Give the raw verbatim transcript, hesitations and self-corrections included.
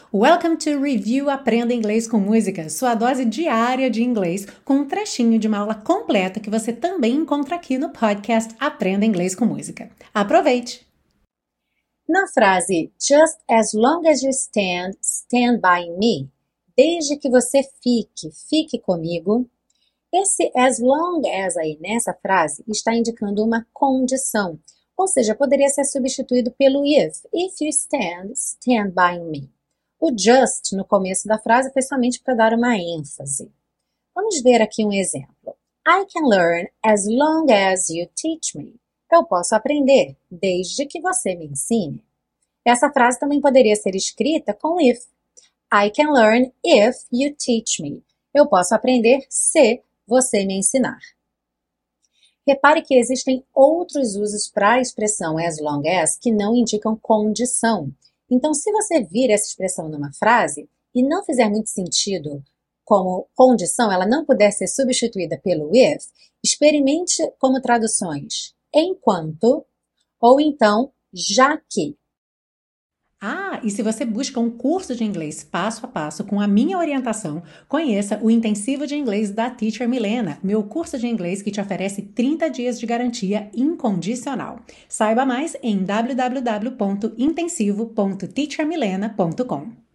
Welcome to Review Aprenda Inglês com Música, sua dose diária de inglês, com um trechinho de uma aula completa que você também encontra aqui no podcast Aprenda Inglês com Música. Aproveite! Na frase Just as long as you stand, stand by me, desde que você fique, fique comigo, esse as long as aí nessa frase está indicando uma condição, ou seja, poderia ser substituído pelo if. If you stand, stand by me. O just no começo da frase foi somente para dar uma ênfase. Vamos ver aqui um exemplo. I can learn as long as you teach me. Eu posso aprender desde que você me ensine. Essa frase também poderia ser escrita com if. I can learn if you teach me. Eu posso aprender se você me ensinar. Repare que existem outros usos para a expressão as long as que não indicam condição. Então, se você vir essa expressão numa frase e não fizer muito sentido como condição, ela não puder ser substituída pelo if, experimente como traduções enquanto ou então já que. Ah, e se você busca um curso de inglês passo a passo com a minha orientação, conheça o Intensivo de Inglês da Teacher Milena, meu curso de inglês que te oferece trinta dias de garantia incondicional. Saiba mais em w w w ponto intensivo ponto teacher milena ponto com.